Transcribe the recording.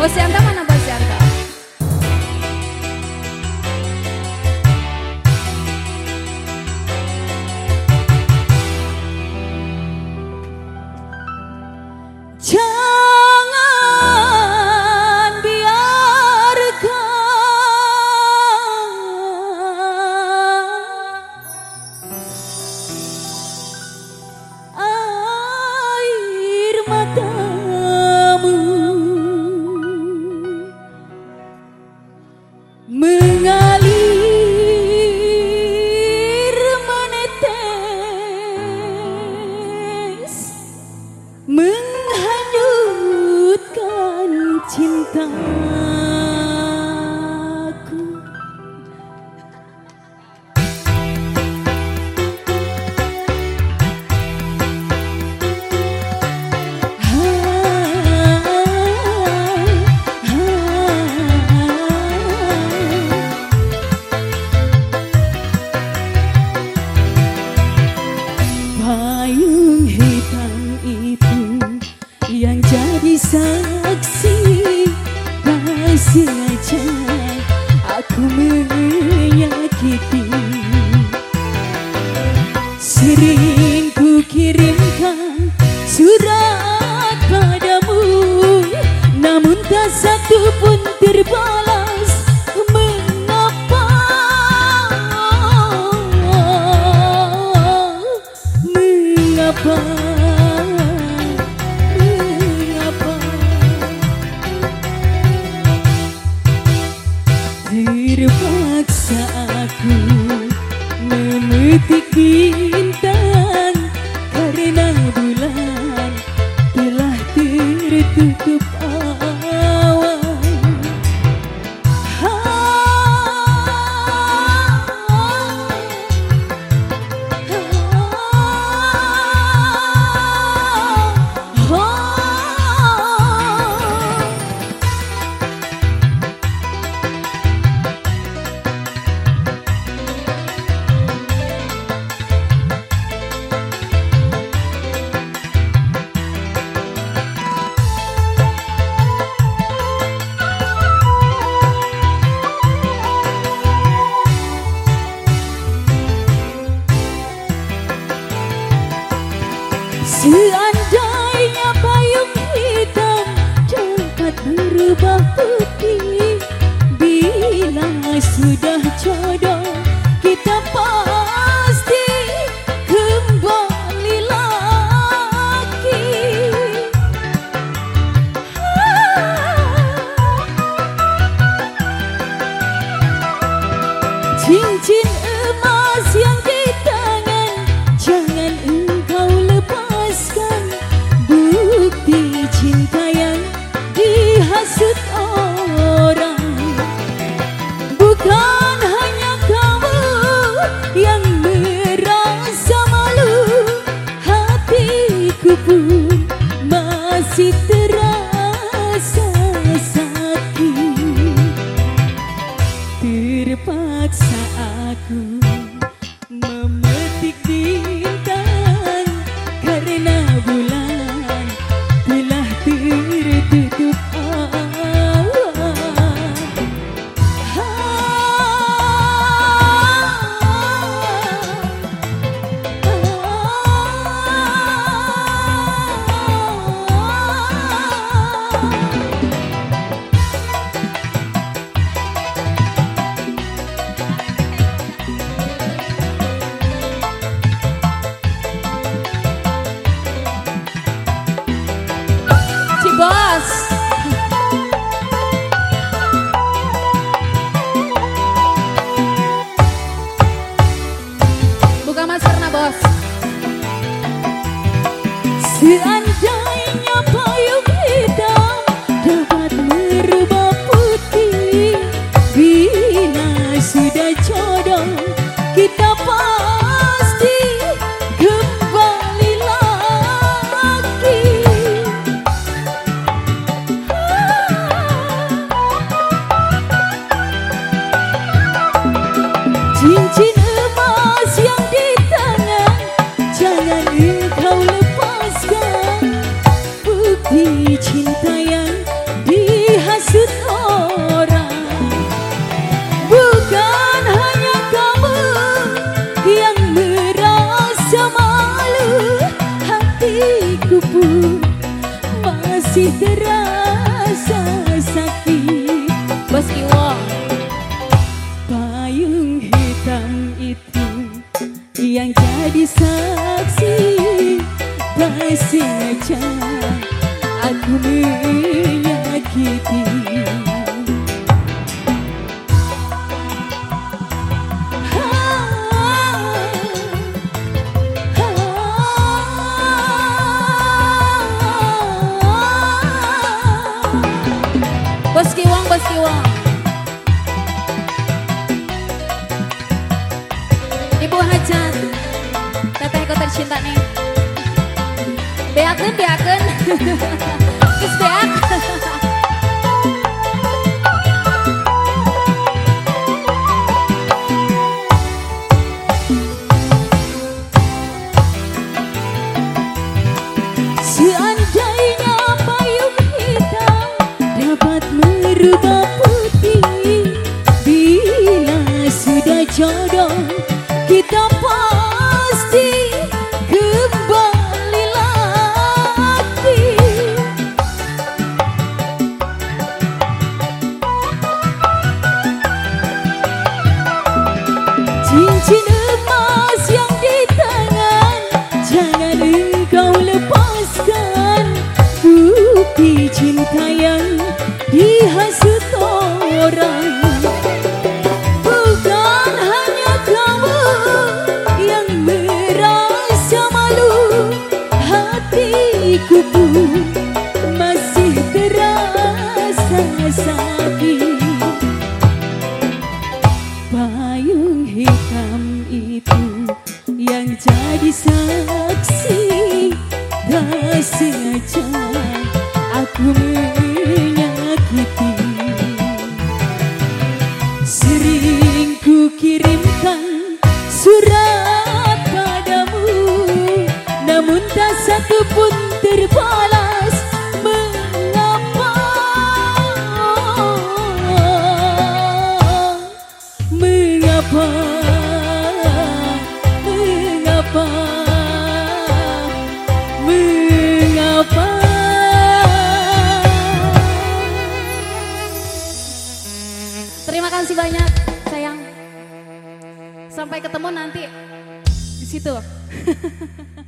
Bos Yanta mana Bos Yanta? Jangan biarkan air matamu mengalir menetes menghanyutkan cintaku. Payung hitam itu yang jadi saksi, tak sengaja aku menyakiti. Sering ku kirimkan surat padamu, namun tak satu pun terbalas. Mengapa? Mengapa? Terpaksa aku memetik bintang karena bulan telah tertutup awan. Seandainya payung hitam dapat berubah putih, bila sudah jodoh kita pasti kembali lagi. Cincin emas yang di tangan jangan engkau lepaskan, bukti cinta yang dihasut orang. Bukan hanya kamu yang merasa malu, hatiku pun masih terasa sakit. Terpaksa aku memetik bintang karena bulan telah tertutup awan. Bos. Buka maskernya Bos. Seandainya payung hitam dapat merubah putih, bila sudah jodoh kita pasti kembali lagi. Cincin emas yang di tangan jangan engkau lepaskan, bukti cinta yang dihasut masih terasa sakit. Bos Iwo. Payung hitam itu yang jadi saksi, tak sengaja aku menyakiti. Bos Kiwang, Bos Kiwang. Ibu Hajat, tetehku tercinta nih. Beakeun, beakeun. Geus beak. Seandainya payung hitam dapat merubah putih, bila sudah jodoh kita pasti kembali lagi. Cincin emas yang di tangan jangan engkau lepaskan, bukti cinta yang dihasut orang. Bukan hanya kamu yang merasa malu, hatiku pun masih terasa sakit. Payung hitam itu yang jadi saksi, tak sengaja aku menyakiti. Sering ku kirimkan surat padamu, namun tak satu pun terbalas. Mengapa? Mengapa? Mengapa? Mengapa? Terima kasih banyak, sayang. Sampai ketemu nanti di situ.